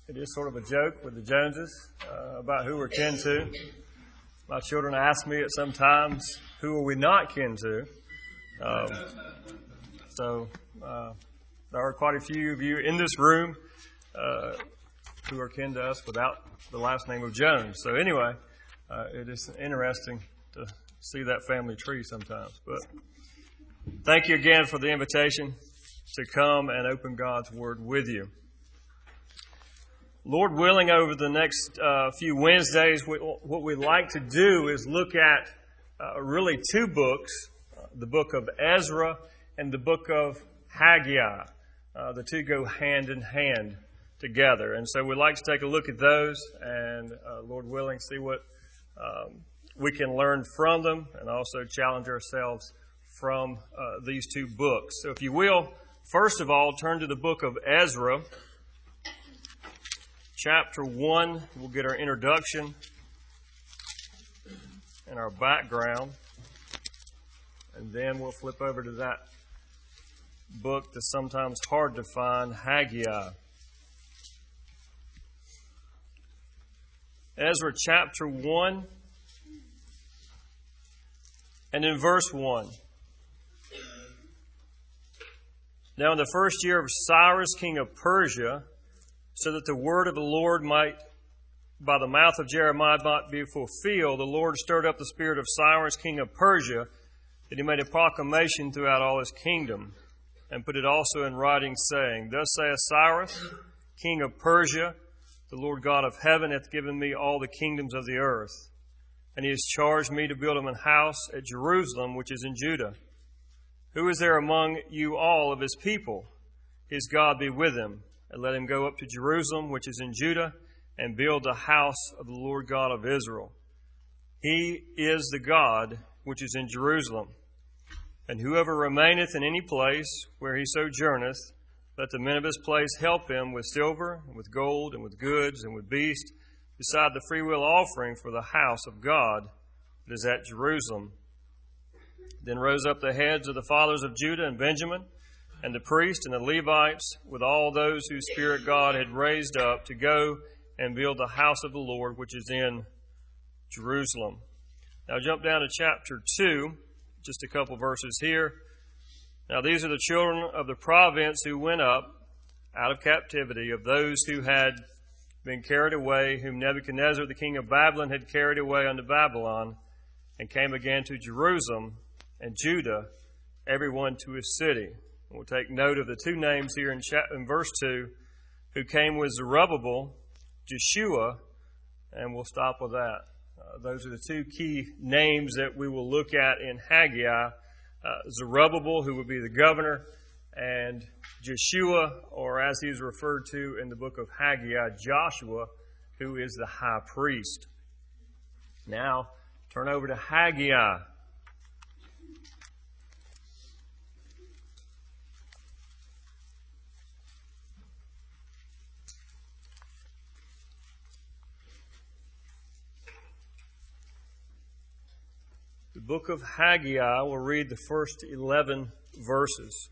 It is sort of a joke with the Joneses about who we're kin to. My children ask me at some times, who are we not kin to? There are quite a few of you in this room who are kin to us without the last name of Jones. So anyway, it is interesting to see that family tree sometimes. But thank you again for the invitation to come and open God's Word with you. Lord willing, over the next few Wednesdays, what we'd like to do is look at really two books, the book of Ezra and the book of Haggai. The two go hand in hand together. And so we'd like to take a look at those and, Lord willing, see what we can learn from them and also challenge ourselves from these two books. So if you will, first of all, turn to the book of Ezra. Chapter 1, we'll get our introduction and our background, and then we'll flip over to that book that's sometimes hard to find, Haggai. Ezra chapter 1, and in verse 1. Now in the first year of Cyrus, king of Persia, so that the word of the Lord might, by the mouth of Jeremiah, might be fulfilled, the Lord stirred up the spirit of Cyrus, king of Persia, that he made a proclamation throughout all his kingdom, and put it also in writing, saying, Thus saith Cyrus, king of Persia, the Lord God of heaven hath given me all the kingdoms of the earth, and he has charged me to build him an house at Jerusalem, which is in Judah. Who is there among you all of his people? His God be with him. And let him go up to Jerusalem, which is in Judah, and build the house of the Lord God of Israel. He is the God which is in Jerusalem. And whoever remaineth in any place where he sojourneth, let the men of his place help him with silver, and with gold, and with goods, and with beasts, beside the freewill offering for the house of God that is at Jerusalem. Then rose up the heads of the fathers of Judah and Benjamin, and the priests and the Levites, with all those whose spirit God had raised up, to go and build the house of the Lord, which is in Jerusalem. Now jump down to chapter 2, just a couple verses here. Now these are the children of the province who went up out of captivity, of those who had been carried away, whom Nebuchadnezzar the king of Babylon had carried away unto Babylon, and came again to Jerusalem and Judah, every one to his city. We'll take note of the two names here in verse 2, who came with Zerubbabel, Jeshua, and we'll stop with that. Those are the two key names that we will look at in Haggai. Zerubbabel, who would be the governor, and Jeshua, or as he's referred to in the book of Haggai, Joshua, who is the high priest. Now, turn over to Haggai. The book of Haggai, we'll read the first 11 verses.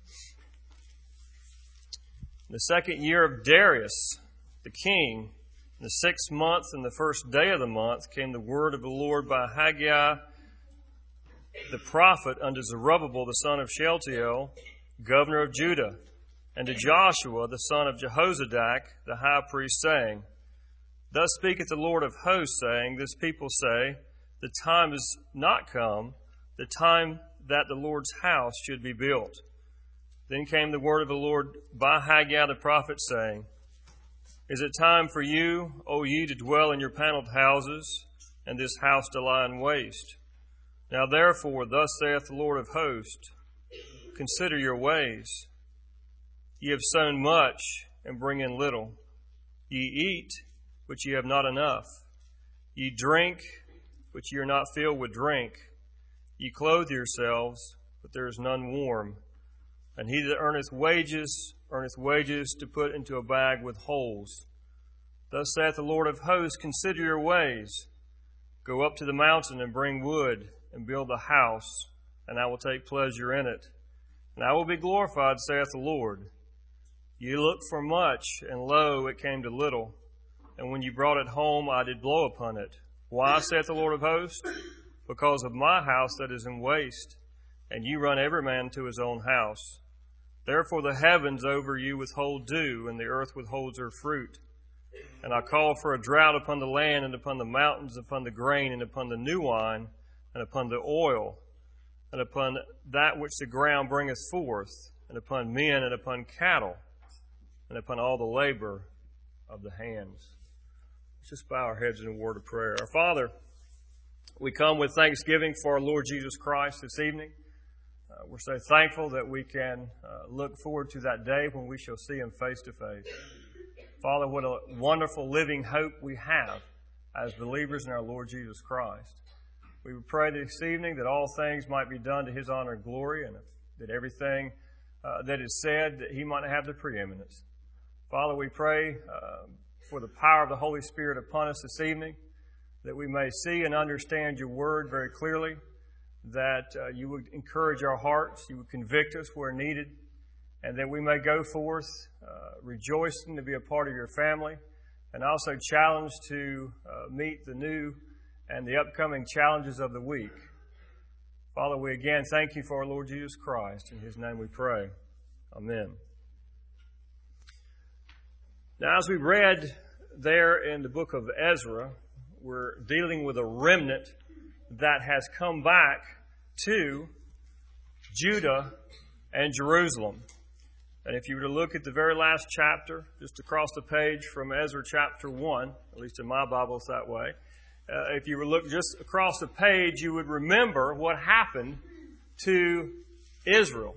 In the second year of Darius, the king, in the 6th month and the first day of the month, came the word of the Lord by Haggai, the prophet, unto Zerubbabel, the son of Shealtiel, governor of Judah, and to Joshua, the son of Jehozadak, the high priest, saying, Thus speaketh the Lord of hosts, saying, This people say, the time is not come, the time that the Lord's house should be built. Then came the word of the Lord by Haggai the prophet, saying, Is it time for you, O ye, to dwell in your paneled houses, and this house to lie in waste? Now therefore, thus saith the Lord of hosts, Consider your ways. Ye have sown much, and bring in little. Ye eat, but ye have not enough. Ye drink, but ye are not filled with drink. Ye clothe yourselves, but there is none warm. And he that earneth wages to put into a bag with holes. Thus saith the Lord of hosts, Consider your ways. Go up to the mountain and bring wood, and build a house, and I will take pleasure in it. And I will be glorified, saith the Lord. You looked for much, and lo, it came to little. And when you brought it home, I did blow upon it. Why, saith the Lord of hosts? Because of my house that is in waste, and you run every man to his own house. Therefore the heavens over you withhold dew, and the earth withholds her fruit. And I call for a drought upon the land, and upon the mountains, upon the grain, and upon the new wine, and upon the oil, and upon that which the ground bringeth forth, and upon men, and upon cattle, and upon all the labor of the hands. Let's just bow our heads in a word of prayer. Our Father, we come with thanksgiving for our Lord Jesus Christ this evening. We're so thankful that we can look forward to that day when we shall see Him face to face. Father, what a wonderful living hope we have as believers in our Lord Jesus Christ. We would pray this evening that all things might be done to His honor and glory, and that everything that is said, that He might have the preeminence. Father, we pray for the power of the Holy Spirit upon us this evening, that we may see and understand Your Word very clearly, that You would encourage our hearts, You would convict us where needed, and that we may go forth rejoicing to be a part of Your family, and also challenged to meet the new and the upcoming challenges of the week. Father, we again thank You for our Lord Jesus Christ. In His name we pray. Amen. Now, as we read there in the book of Ezra, we're dealing with a remnant that has come back to Judah and Jerusalem. And if you were to look at the very last chapter, just across the page from Ezra chapter 1, at least in my Bible it's that way, if you were to look just across the page, you would remember what happened to Israel.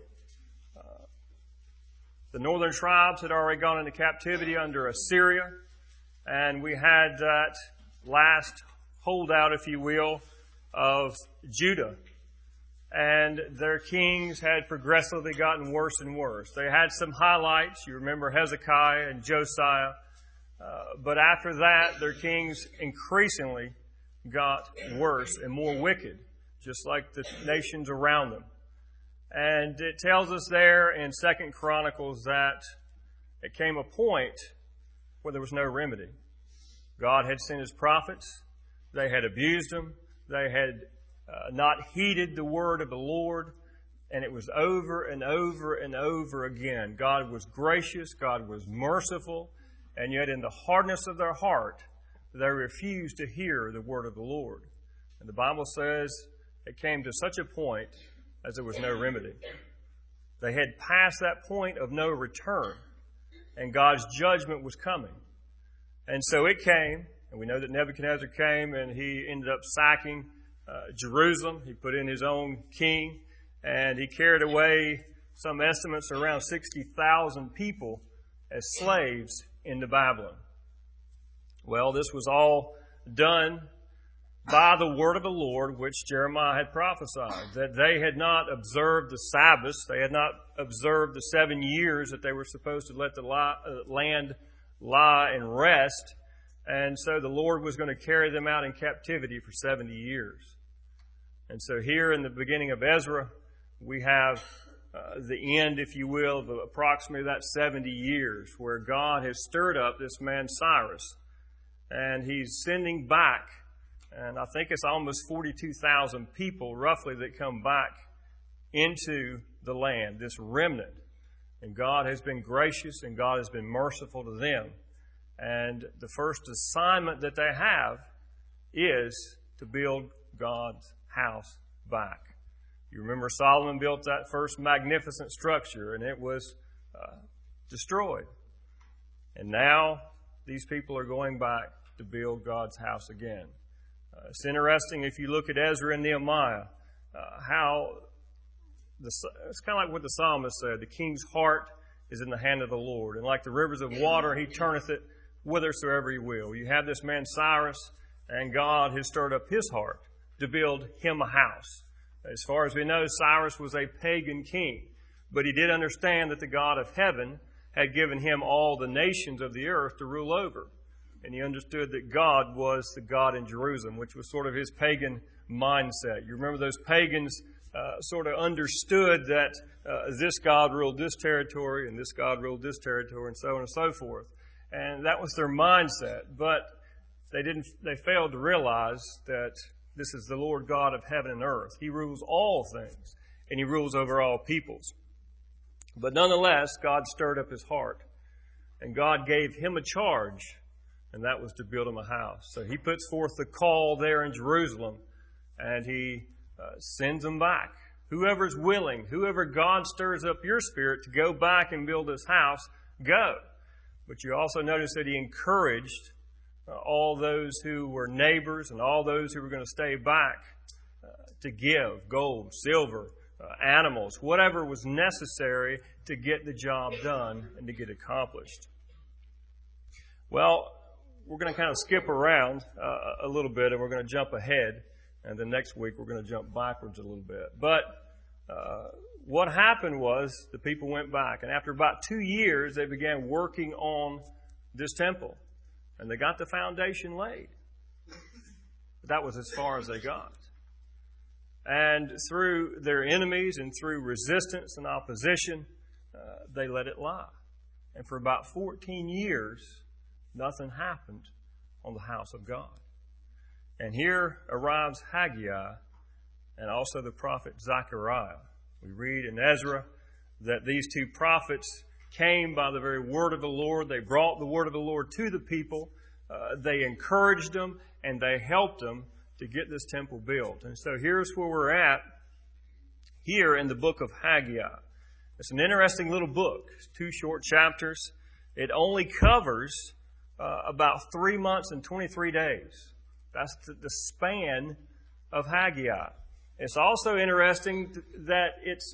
The northern tribes had already gone into captivity under Assyria, and we had that last holdout, if you will, of Judah. And their kings had progressively gotten worse and worse. They had some highlights. You remember Hezekiah and Josiah. But after that, their kings increasingly got worse and more wicked, just like the nations around them. And it tells us there in 2 Chronicles that it came a point where there was no remedy. God had sent His prophets. They had abused them. They had not heeded the word of the Lord. And it was over and over and over again. God was gracious. God was merciful. And yet in the hardness of their heart, they refused to hear the word of the Lord. And the Bible says it came to such a point as there was no remedy. They had passed that point of no return, and God's judgment was coming. And so it came, and we know that Nebuchadnezzar came, and he ended up sacking Jerusalem. He put in his own king, and he carried away some estimates around 60,000 people as slaves into Babylon. Well, this was all done by the word of the Lord, which Jeremiah had prophesied, that they had not observed the Sabbaths, they had not observed the 7 years that they were supposed to let the land lie and rest, and so the Lord was going to carry them out in captivity for 70 years. And so here in the beginning of Ezra, we have the end, if you will, of approximately that 70 years, where God has stirred up this man Cyrus, and he's sending back, and I think it's almost 42,000 people roughly that come back into the land, this remnant. And God has been gracious and God has been merciful to them. And the first assignment that they have is to build God's house back. You remember Solomon built that first magnificent structure and it was destroyed. And now these people are going back to build God's house again. It's interesting if you look at Ezra and Nehemiah, it's kind of like what the psalmist said, the king's heart is in the hand of the Lord. And like the rivers of water, He turneth it whithersoever He will. You have this man Cyrus, and God has stirred up his heart to build him a house. As far as we know, Cyrus was a pagan king, but he did understand that the God of heaven had given him all the nations of the earth to rule over. And he understood that God was the God in Jerusalem, which was sort of his pagan mindset. You remember those pagans sort of understood that this God ruled this territory and this God ruled this territory and so on and so forth. And that was their mindset. But they failed to realize that this is the Lord God of heaven and earth. He rules all things, and He rules over all peoples. But nonetheless, God stirred up his heart, and God gave him a charge, and that was to build him a house. So He puts forth the call there in Jerusalem, and He sends them back. Whoever's willing, whoever God stirs up your spirit to go back and build this house, go. But you also notice that He encouraged all those who were neighbors and all those who were going to stay back to give gold, silver, animals, whatever was necessary to get the job done and to get accomplished. Well, we're going to kind of skip around a little bit, and we're going to jump ahead. And then next week, we're going to jump backwards a little bit. But what happened was the people went back. And after about 2 years, they began working on this temple. And they got the foundation laid. But that was as far as they got. And through their enemies and through resistance and opposition, they let it lie. And for about 14 years, nothing happened on the house of God. And here arrives Haggai and also the prophet Zechariah. We read in Ezra that these two prophets came by the very word of the Lord. They brought the word of the Lord to the people. They encouraged them and they helped them to get this temple built. And so here's where we're at here in the book of Haggai. It's an interesting little book. It's 2 short chapters. It only covers about 3 months and 23 days. That's the span of Haggai. It's also interesting that it's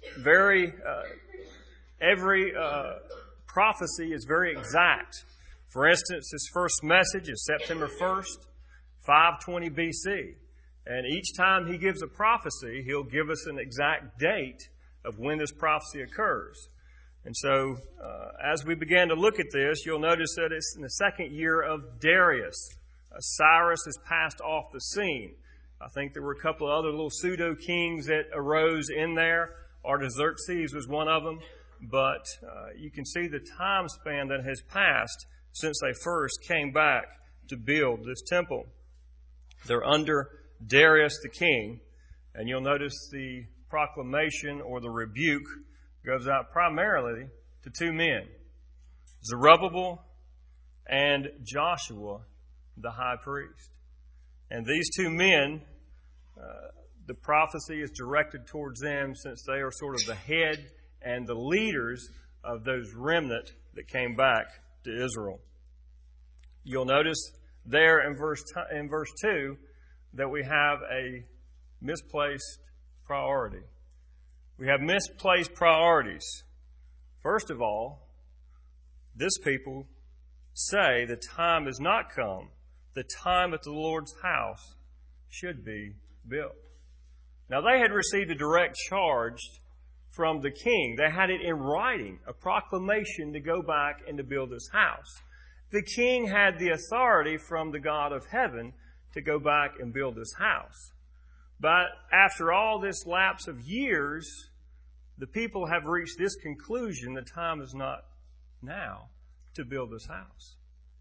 every prophecy is very exact. For instance, his first message is September 1st, 520 BC. And each time he gives a prophecy, he'll give us an exact date of when this prophecy occurs. And so, as we begin to look at this, you'll notice that it's in the 2nd year of Darius. Cyrus has passed off the scene. I think there were a couple of other little pseudo-kings that arose in there. Artaxerxes was one of them. But you can see the time span that has passed since they first came back to build this temple. They're under Darius the king. And you'll notice the proclamation or the rebuke goes out primarily to 2 men, Zerubbabel and Joshua, the high priest. And these 2 men, the prophecy is directed towards them since they are sort of the head and the leaders of those remnant that came back to Israel. You'll notice there in verse 2 that we have a misplaced priority. We have misplaced priorities. First of all, this people say the time has not come. The time at the Lord's house should be built. Now, they had received a direct charge from the king. They had it in writing, a proclamation to go back and to build this house. The king had the authority from the God of heaven to go back and build this house. But after all this lapse of years, the people have reached this conclusion: the time is not now to build this house.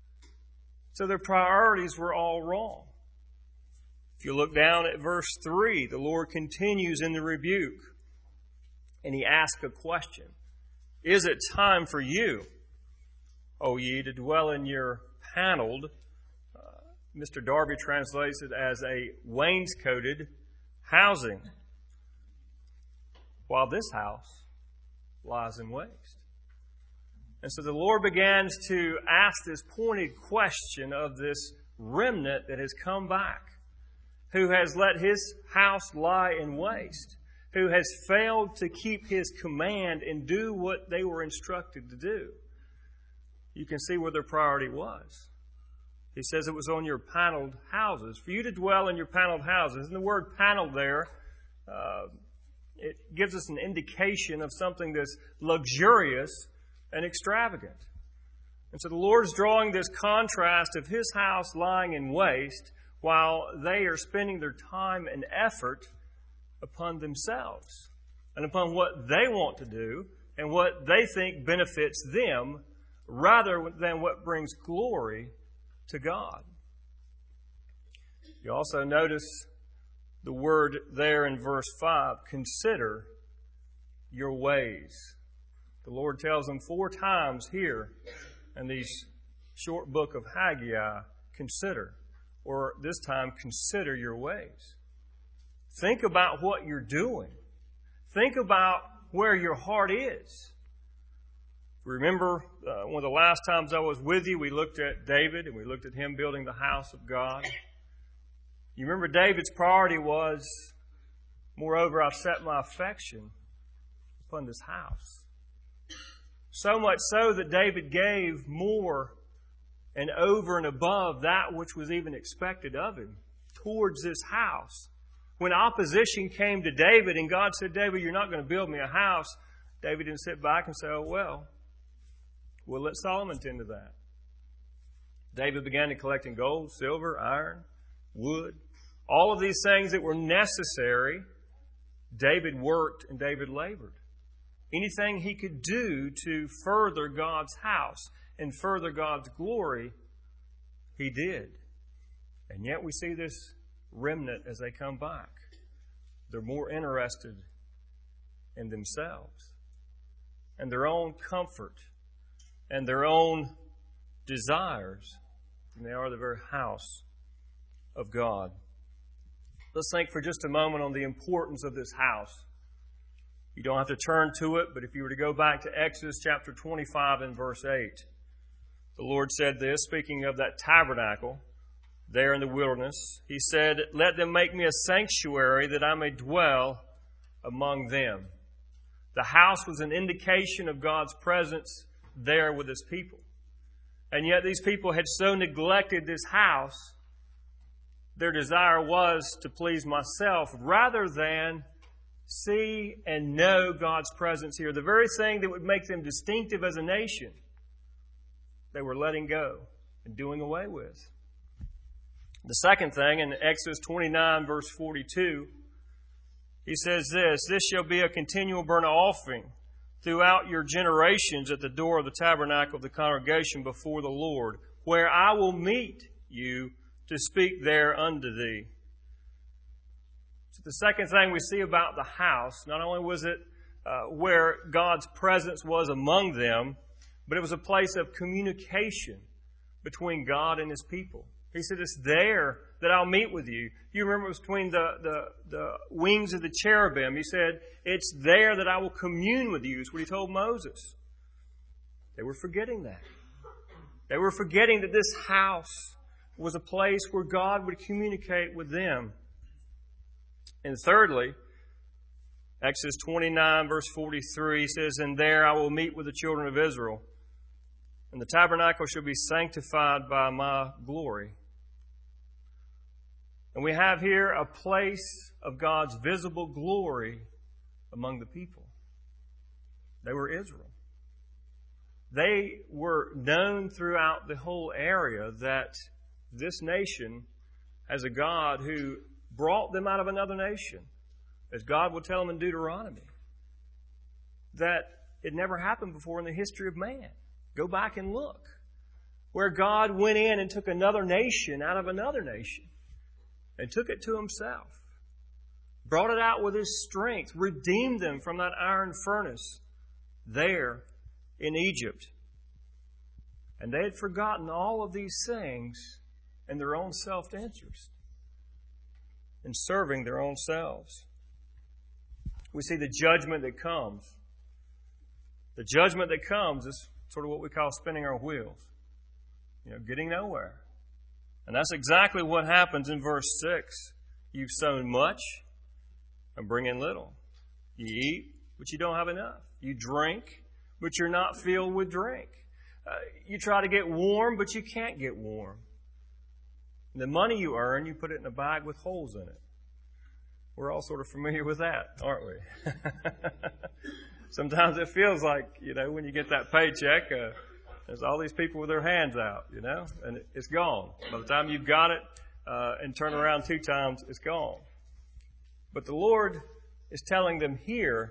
So their priorities were all wrong. If you look down at verse 3, the Lord continues in the rebuke, and He asks a question. Is it time for you, O ye, to dwell in your paneled, Mr. Darby translates it as a wainscoted housing, while this house lies in waste? And so the Lord begins to ask this pointed question of this remnant that has come back, who has let His house lie in waste, who has failed to keep His command and do what they were instructed to do. You can see where their priority was. He says it was on your paneled houses, for you to dwell in your paneled houses. And the word paneled there, it gives us an indication of something that's luxurious and extravagant. And so the Lord's drawing this contrast of His house lying in waste while they are spending their time and effort upon themselves and upon what they want to do and what they think benefits them rather than what brings glory to God. You also notice the word there in verse 5, consider your ways. The Lord tells them 4 times here in these short book of Haggai, consider, or this time, consider your ways. Think about what you're doing. Think about where your heart is. Remember, one of the last times I was with you, we looked at David and we looked at him building the house of God. You remember David's priority was, moreover, I've set my affection upon this house. So much so that David gave more and over and above that which was even expected of him towards this house. When opposition came to David and God said, David, you're not going to build me a house, David didn't sit back and say, oh, well, we'll let Solomon tend to that. David began to collecting gold, silver, iron, wood, all of these things that were necessary. David worked and David labored. Anything he could do to further God's house and further God's glory, he did. And yet we see this remnant as they come back. They're more interested in themselves and their own comfort and their own desires than they are the very house of God. Let's think for just a moment on the importance of this house. You don't have to turn to it, but if you were to go back to Exodus chapter 25 and verse 8, the Lord said this, speaking of that tabernacle there in the wilderness. He said, let them make me a sanctuary that I may dwell among them. The house was an indication of God's presence there with His people. And yet these people had so neglected this house, their desire was to please myself rather than see and know God's presence here. The very thing that would make them distinctive as a nation, they were letting go and doing away with. The second thing, in Exodus 29, verse 42, he says this shall be a continual burnt offering throughout your generations at the door of the tabernacle of the congregation before the Lord, where I will meet you to speak there unto thee. So the second thing we see about the house, not only was it where God's presence was among them, but it was a place of communication between God and His people. He said, it's there that I'll meet with you. You remember it was between the wings of the cherubim. He said, it's there that I will commune with you. Is what He told Moses. They were forgetting that. They were forgetting that this house was a place where God would communicate with them. And thirdly, Exodus 29, verse 43 says, and there I will meet with the children of Israel, and the tabernacle shall be sanctified by my glory. And we have here a place of God's visible glory among the people. They were Israel. They were known throughout the whole area that this nation has a God who brought them out of another nation, as God will tell them in Deuteronomy, that it never happened before in the history of man. Go back and look. Where God went in and took another nation out of another nation and took it to Himself, brought it out with His strength, redeemed them from that iron furnace there in Egypt. And they had forgotten all of these things in their own self-interest, in serving their own selves. We see the judgment that comes. The judgment that comes is sort of what we call spinning our wheels. Getting nowhere. And that's exactly what happens in verse 6. You've sown much and bring in little. You eat, but you don't have enough. You drink, but you're not filled with drink. You try to get warm, but you can't get warm. And the money you earn, you put it in a bag with holes in it. We're all sort of familiar with that, aren't we? Sometimes it feels like, when you get that paycheck, there's all these people with their hands out, and it's gone. By the time you've got it and turn around 2 times, it's gone. But the Lord is telling them here,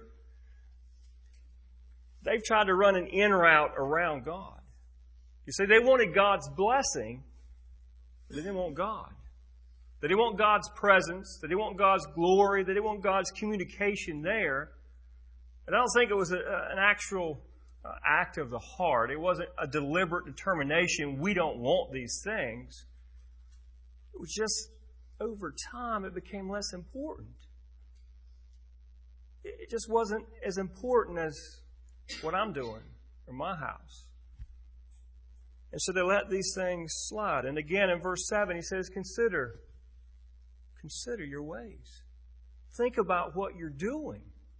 they've tried to run an in route around God. You see, they wanted God's blessing, but they didn't want God. They didn't want God's presence. They didn't want God's glory. They didn't want God's communication there. And I don't think it was an actual act of the heart. It wasn't a deliberate determination, we don't want these things. It was just, over time, it became less important. It just wasn't as important as what I'm doing or my house. And so they let these things slide. And again, in verse 7, he says, Consider your ways. Think about what you're doing.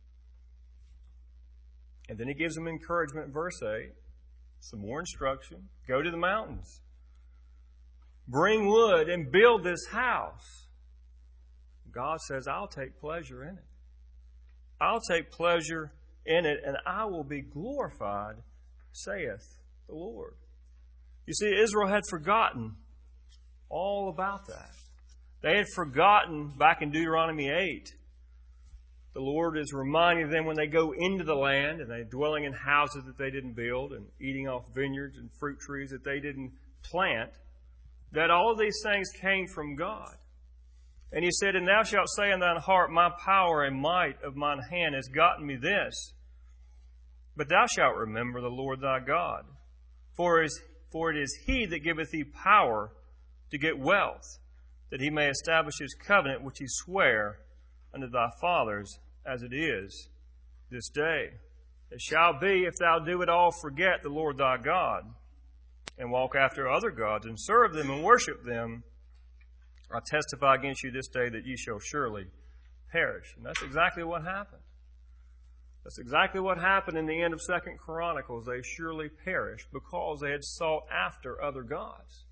And then he gives them encouragement in verse 8. Some more instruction. Go to the mountains. Bring wood and build this house. God says, I'll take pleasure in it. I'll take pleasure in it, and I will be glorified, saith the Lord. You see, Israel had forgotten all about that. They had forgotten back in Deuteronomy 8. The Lord is reminding them when they go into the land and they're dwelling in houses that they didn't build and eating off vineyards and fruit trees that they didn't plant, that all of these things came from God. And he said, And thou shalt say in thine heart, My power and might of mine hand has gotten me this. But thou shalt remember the Lord thy God. For it is he that giveth thee power to get wealth, that he may establish his covenant which he sware unto thy fathers, as it is this day. It shall be, if thou do at all forget the Lord thy God, and walk after other gods, and serve them and worship them, I testify against you this day that ye shall surely perish. And that's exactly what happened. That's exactly what happened in the end of 2 Chronicles. They surely perished because they had sought after other gods.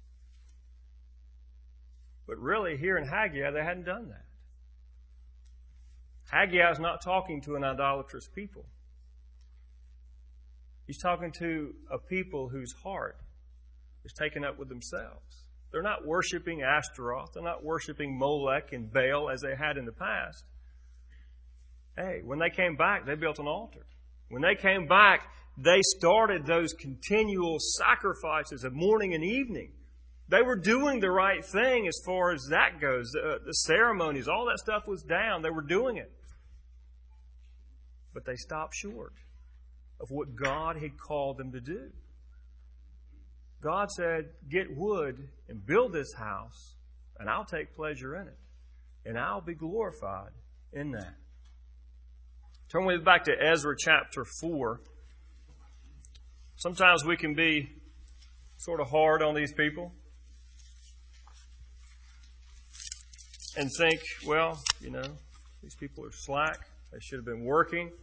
But really, here in Haggai, they hadn't done that. Haggai is not talking to an idolatrous people. He's talking to a people whose heart is taken up with themselves. They're not worshiping Ashtaroth. They're not worshiping Molech and Baal as they had in the past. Hey, when they came back, they built an altar. When they came back, they started those continual sacrifices of morning and evening. They were doing the right thing as far as that goes. The ceremonies, all that stuff was down. They were doing it. But they stopped short of what God had called them to do. God said, Get wood and build this house, and I'll take pleasure in it. And I'll be glorified in that. Turn with me back to Ezra chapter 4. Sometimes we can be sort of hard on these people and think, well, these people are slack. They should have been working.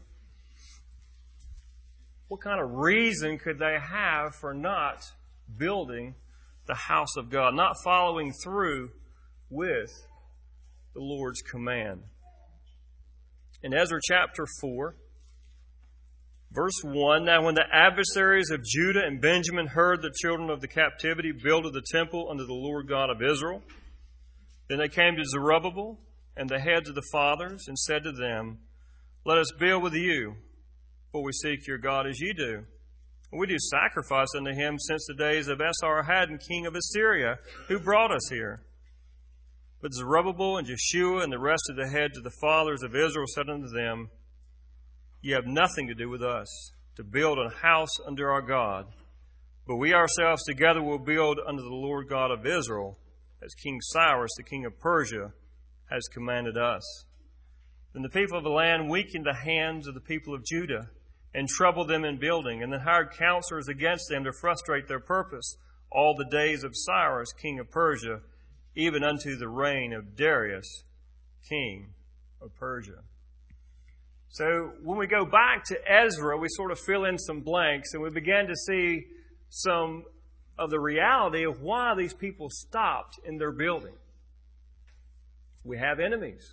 What kind of reason could they have for not building the house of God, not following through with the Lord's command? In Ezra chapter 4, verse 1, Now when the adversaries of Judah and Benjamin heard the children of the captivity builded the temple unto the Lord God of Israel, then they came to Zerubbabel and the heads of the fathers and said to them, Let us build with you, for we seek your God as ye do. And we do sacrifice unto him since the days of Esarhaddon, king of Assyria, who brought us here. But Zerubbabel and Jeshua and the rest of the heads of the fathers of Israel said unto them, Ye have nothing to do with us, to build a house unto our God. But we ourselves together will build unto the Lord God of Israel, as King Cyrus, the king of Persia, has commanded us. Then the people of the land weakened the hands of the people of Judah, and troubled them in building, and then hired counselors against them to frustrate their purpose all the days of Cyrus, king of Persia, even unto the reign of Darius, king of Persia. So when we go back to Ezra, we sort of fill in some blanks, and we begin to see some of the reality of why these people stopped in their building. We have enemies.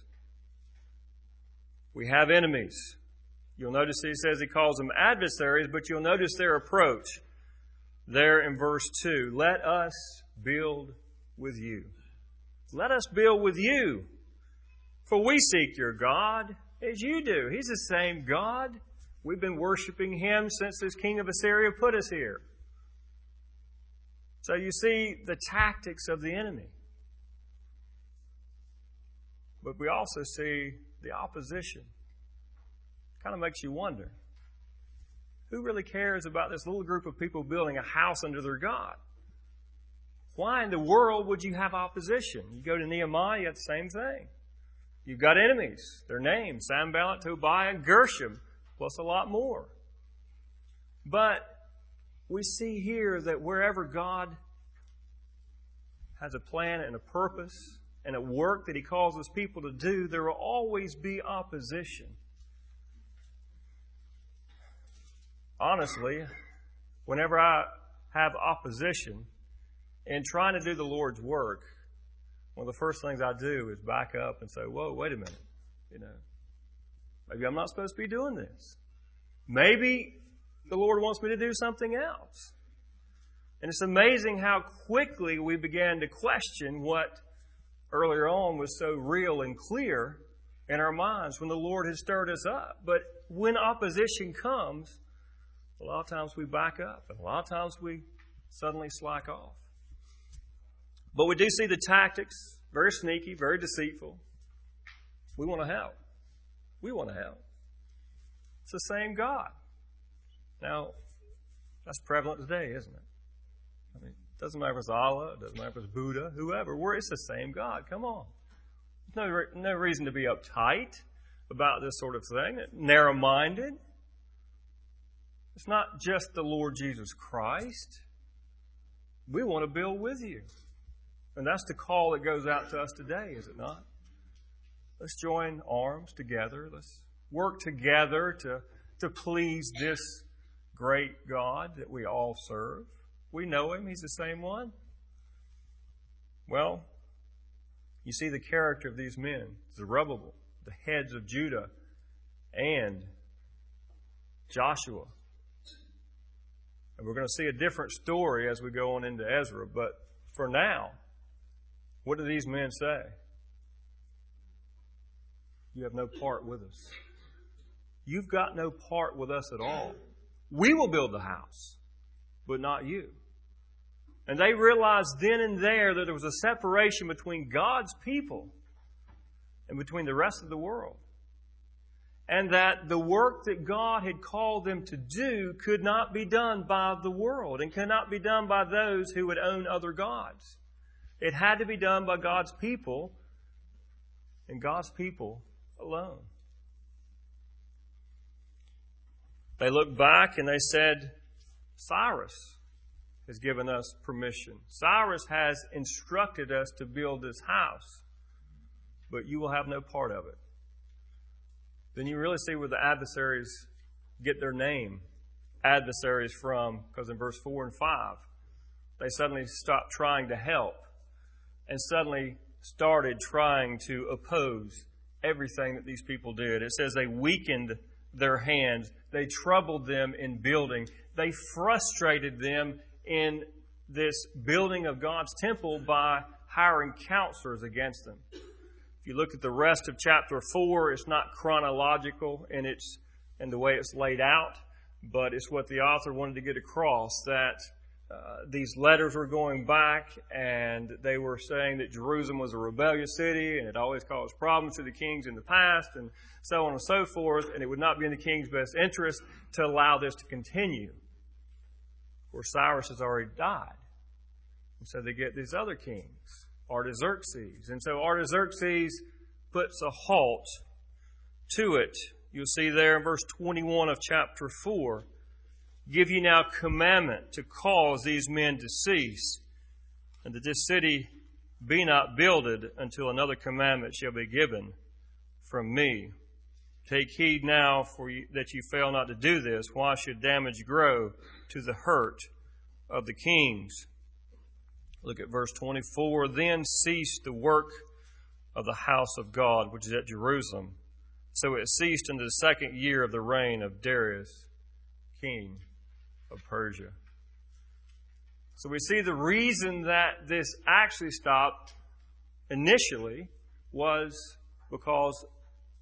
We have enemies. You'll notice he says he calls them adversaries, but you'll notice their approach there in verse 2. Let us build with you. Let us build with you. For we seek your God, as you do. He's the same God. We've been worshiping Him since this king of Assyria put us here. So you see the tactics of the enemy. But we also see the opposition. Kind of makes you wonder, who really cares about this little group of people building a house under their God? Why in the world would you have opposition? You go to Nehemiah, you got the same thing. You've got enemies. Their names, Sanballat, Tobiah, and Gershom, plus a lot more. But we see here that wherever God has a plan and a purpose and a work that He calls His people to do, there will always be opposition. Honestly, whenever I have opposition in trying to do the Lord's work, one of the first things I do is back up and say, whoa, wait a minute. Maybe I'm not supposed to be doing this. Maybe the Lord wants me to do something else. And it's amazing how quickly we began to question what earlier on was so real and clear in our minds when the Lord had stirred us up. But when opposition comes, a lot of times we back up, and a lot of times we suddenly slack off. But we do see the tactics, very sneaky, very deceitful. We want to help. We want to help. It's the same God. Now, that's prevalent today, isn't it? I mean, it doesn't matter if it's Allah, it doesn't matter if it's Buddha, whoever. It's the same God. Come on. There's no reason to be uptight about this sort of thing, narrow-minded. It's not just the Lord Jesus Christ. We want to build with you. And that's the call that goes out to us today, is it not? Let's join arms together. Let's work together to please this great God that we all serve. We know Him. He's the same one. Well, you see the character of these men. Zerubbabel, the heads of Judah, and Joshua. And we're going to see a different story as we go on into Ezra. But for now, what do these men say? You have no part with us. You've got no part with us at all. We will build the house, but not you. And they realized then and there that there was a separation between God's people and between the rest of the world. And that the work that God had called them to do could not be done by the world and could not be done by those who would own other gods. It had to be done by God's people and God's people alone. They looked back and they said, Cyrus has given us permission. Cyrus has instructed us to build this house, but you will have no part of it. Then you really see where the adversaries get their name, adversaries, from, because in verse 4 and 5, they suddenly stopped trying to help and suddenly started trying to oppose everything that these people did. It says they weakened their hands. They troubled them in building. They frustrated them in this building of God's temple by hiring counselors against them. If you look at the rest of chapter 4, it's not chronological in the way it's laid out, but it's what the author wanted to get across, that these letters were going back and they were saying that Jerusalem was a rebellious city and it always caused problems to the kings in the past and so on and so forth, and it would not be in the king's best interest to allow this to continue. Of course, Cyrus has already died. And so they get these other kings, Artaxerxes. And so Artaxerxes puts a halt to it. You'll see there in verse 21 of chapter 4, give you now commandment to cause these men to cease, and that this city be not builded until another commandment shall be given from me. Take heed now that you fail not to do this. Why should damage grow to the hurt of the kings? Look at verse 24. Then ceased the work of the house of God, which is at Jerusalem. So it ceased in the second year of the reign of Darius, king of Persia. So we see the reason that this actually stopped initially was because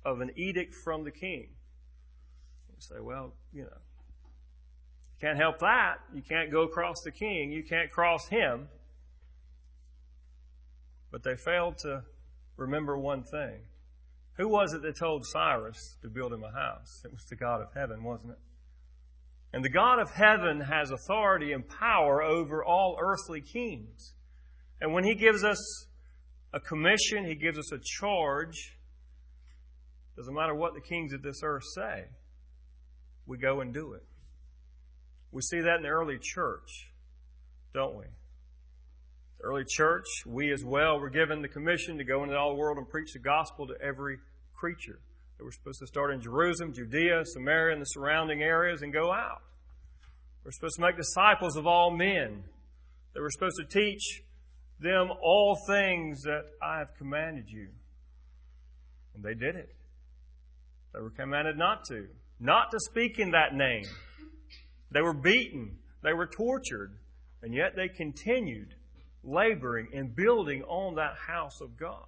of an edict from the king. You say, well, you can't help that. You can't go across the king. You can't cross him. But they failed to remember one thing. Who was it that told Cyrus to build him a house? It was the God of heaven, wasn't it? And the God of heaven has authority and power over all earthly kings. And when he gives us a commission, he gives us a charge, doesn't matter what the kings of this earth say, we go and do it. We see that in the early church, don't we? The early church, we as well were given the commission to go into all the world and preach the gospel to every creature. They were supposed to start in Jerusalem, Judea, Samaria, and the surrounding areas and go out. They were supposed to make disciples of all men. They were supposed to teach them all things that I have commanded you. And they did it. They were commanded not to speak in that name. They were beaten. They were tortured. And yet they continued laboring and building on that house of God.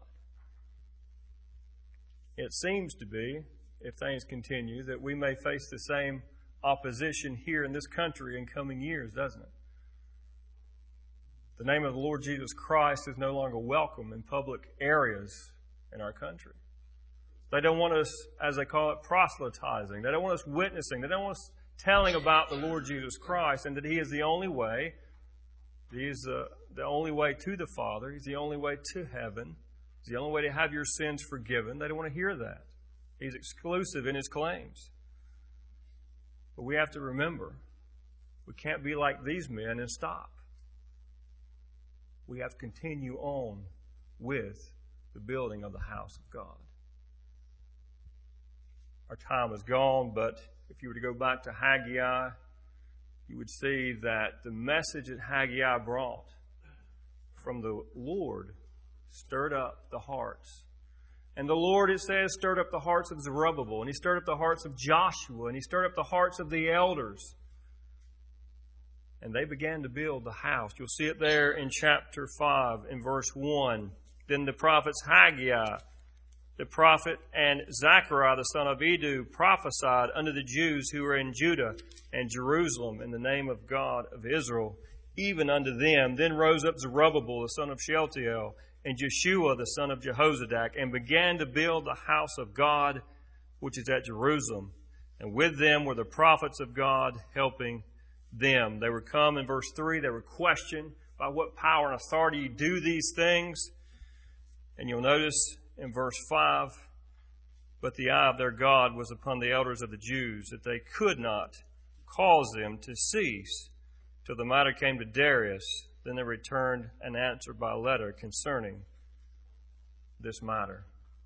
It seems to be, if things continue, that we may face the same opposition here in this country in coming years, doesn't it? The name of the Lord Jesus Christ is no longer welcome in public areas in our country. They don't want us, as they call it, proselytizing. They don't want us witnessing. They don't want us telling about the Lord Jesus Christ and that He is the only way. He is the only way to the Father. He's the only way to heaven. He's the only way to have your sins forgiven. They don't want to hear that. He's exclusive in His claims. But we have to remember, we can't be like these men and stop. We have to continue on with the building of the house of God. Our time is gone, but if you were to go back to Haggai, you would see that the message that Haggai brought from the Lord stirred up the hearts. And the Lord, it says, stirred up the hearts of Zerubbabel, and He stirred up the hearts of Joshua, and He stirred up the hearts of the elders. And they began to build the house. You'll see it there in chapter 5 in verse 1. Then the prophets Haggai, the prophet, and Zechariah, the son of Iddo, prophesied unto the Jews who were in Judah and Jerusalem in the name of God of Israel, even unto them. Then rose up Zerubbabel, the son of Shealtiel, and Jeshua, the son of Jehozadak, and began to build the house of God, which is at Jerusalem. And with them were the prophets of God helping them. They were come in verse 3. They were questioned by what power and authority you do these things. And you'll notice in verse 5, but the eye of their God was upon the elders of the Jews, that they could not cause them to cease till the matter came to Darius. Then they returned an answer by letter concerning this matter.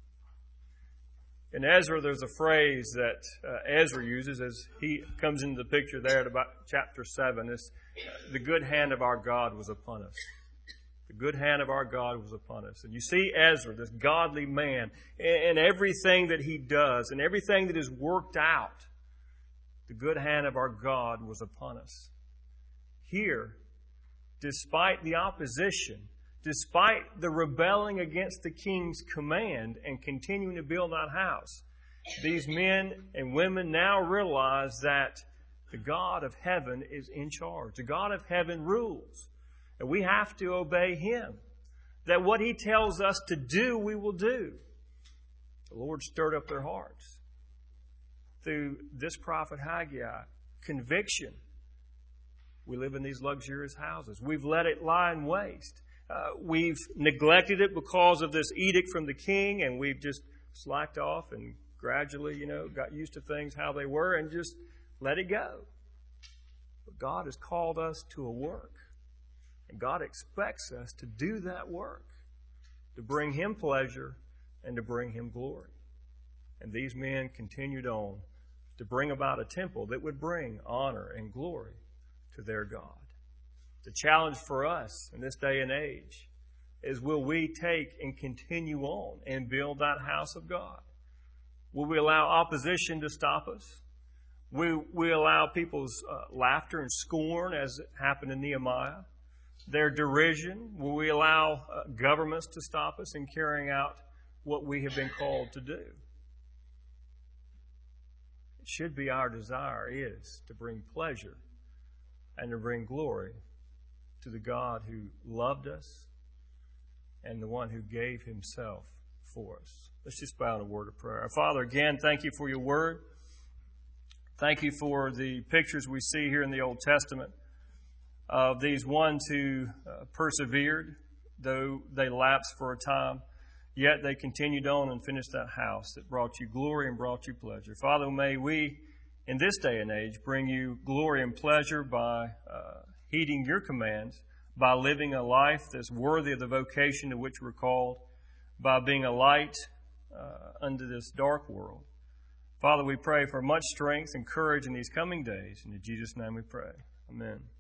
In Ezra, there's a phrase that Ezra uses as he comes into the picture there at about chapter 7. It's, the good hand of our God was upon us. The good hand of our God was upon us. And you see Ezra, this godly man, in everything that he does, and everything that is worked out, the good hand of our God was upon us. Here, despite the opposition, despite the rebelling against the king's command and continuing to build that house, these men and women now realize that the God of heaven is in charge. The God of heaven rules. And we have to obey Him. That what He tells us to do, we will do. The Lord stirred up their hearts. Through this prophet Haggai, conviction. We live in these luxurious houses. We've let it lie in waste. We've neglected it because of this edict from the king, and we've just slacked off and gradually, got used to things how they were and just let it go. But God has called us to a work. And God expects us to do that work, to bring Him pleasure and to bring Him glory. And these men continued on to bring about a temple that would bring honor and glory to their God. The challenge for us in this day and age is, will we take and continue on and build that house of God? Will we allow opposition to stop us? Will we allow people's laughter and scorn, as happened in Nehemiah? Their derision? Will we allow governments to stop us in carrying out what we have been called to do? it should be our desire is to bring pleasure and to bring glory to the God who loved us and the one who gave himself for us. Let's just bow in a word of prayer. Our Father, again, thank you for your word. Thank you for the pictures we see here in the Old Testament of these ones who persevered, though they lapsed for a time, yet they continued on and finished that house that brought you glory and brought you pleasure. Father, may we, in this day and age, bring you glory and pleasure by heeding your commands, by living a life that's worthy of the vocation to which we're called, by being a light unto this dark world. Father, we pray for much strength and courage in these coming days. In Jesus' name we pray. Amen.